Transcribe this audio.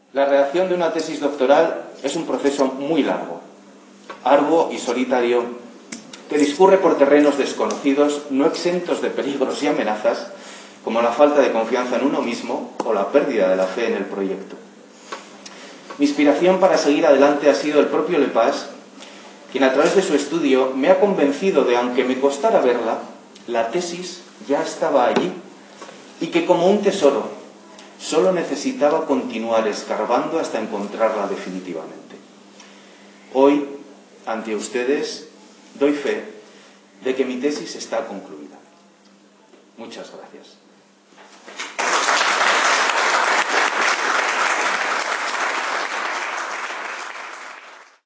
La redacción de una tesis doctoral es un proceso muy largo, arduo y solitario, que discurre por terrenos desconocidos, no exentos de peligros y amenazas, como la falta de confianza en uno mismo o la pérdida de la fe en el proyecto. Mi inspiración para seguir adelante ha sido el propio Lepage, quien a través de su estudio me ha convencido de, aunque me costara verla, la tesis ya estaba allí y que, como un tesoro, solo necesitaba continuar escarbando hasta encontrarla definitivamente. Hoy, ante ustedes, doy fe de que mi tesis está concluida. Muchas gracias.